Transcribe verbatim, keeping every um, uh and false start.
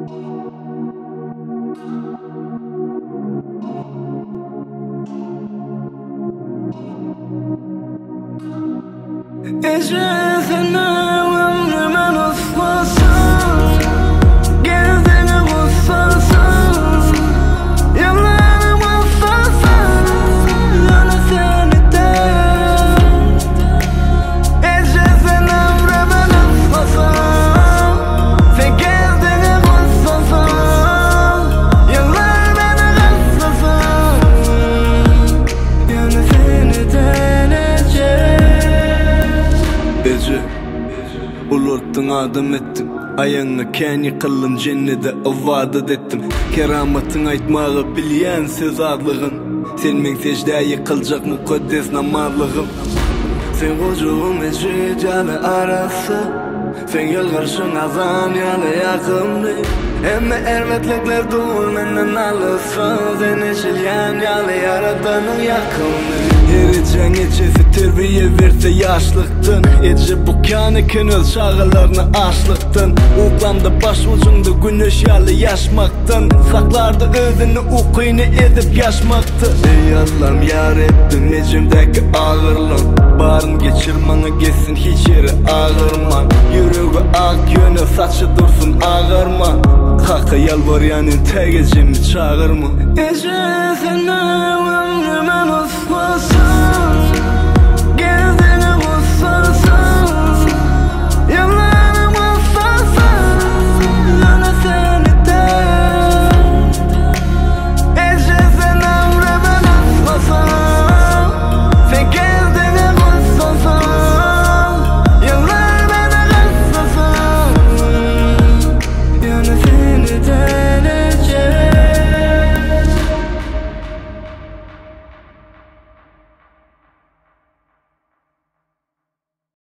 Ece seni ömrüme ıslasın, gezdiğini ıslasın, yıllarımı ıslasın, yani seni de. Ece seni ömrüme ıslasın, sen gezdiğini ıslasın, yıllar beni ıslasın, yani seni de. Ece, ulurttun adım ettim, ayağına ken yıkıllın cennete avadet ettim. Keramatın aytmağı bilyen söz adlığın, sen men secdeye yıkılacak mukaddes namazlığım. Sen kocuğun ece canı arası, sen yılgırşın azan yalı yakımlı. Emme ermetlikler dur menden alısın, sen eşilyen yalı yaradanın yakımlı. Her ecen ecesi terbiye verse yaşlıktın, Ece bu kâni könül çağılarını açlıktın. Uğlamda baş ucunda güneş yalı yaşmaktın, saklarda özünü ukuyunu edip yaşmaktı. Ey Allah'ım yar ettin ecimdeki ağırlığın, barın geçirmanı geçsin hiç yeri ağırman. Yüreği ak yönü saçı dursun ağırman, hakkı yalvar yani tek ecemi çağırma. Ece seni ömrüme ıslasın,